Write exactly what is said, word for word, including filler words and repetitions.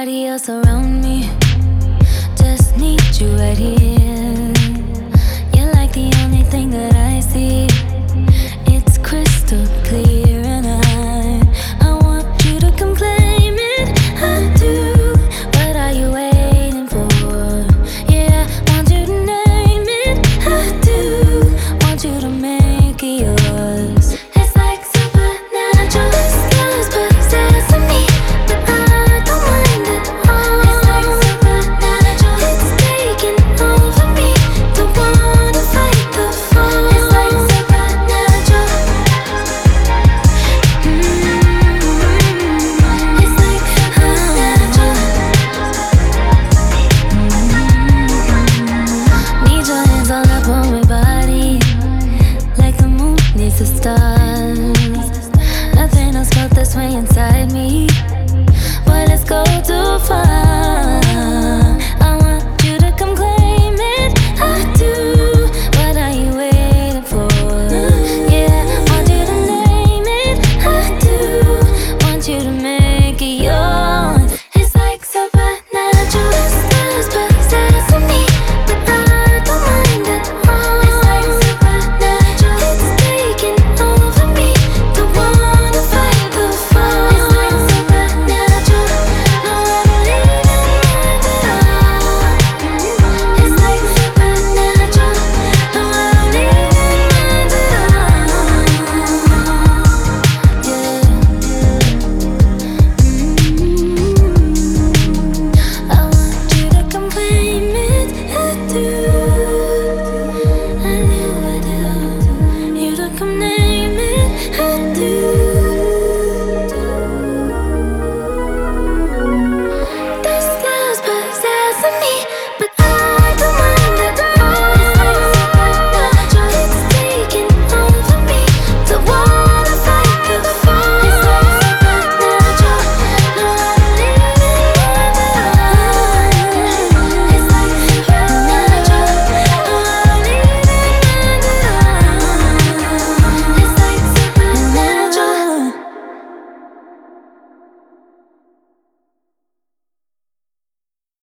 Nobody else around me, just need you right here. You're like the only thing that I see. It's crystal clear, and I I want you to come claim it. I do. What are you waiting for? Yeah, I want you to name it. I do. Want you to make it yours. It's like supernatural. Scars possess me, but I don't mind at all. It's like supernatural. It's taking over me. Don't wanna fight the fall. It's like supernatural. Mm-hmm. It's like supernatural. Mm-hmm. Need your hands all up on my body, like the moon needs the stars. Nothing else felt this way inside me. But let's go too far. I want you to come claim it. I do. What are you waiting for? Yeah, want you to name it. I do. Want you to make it yours. It's like supernatural. Stars possessing me, but I don't mind at all. It's like supernatural. It's taking over me. Don't wanna fight the fall. It's like supernatural. No, I don't even mind at all. It's like supernatural. No, I don't even mind at all. Yeah. Mm-hmm. I want you to come claim it. I do.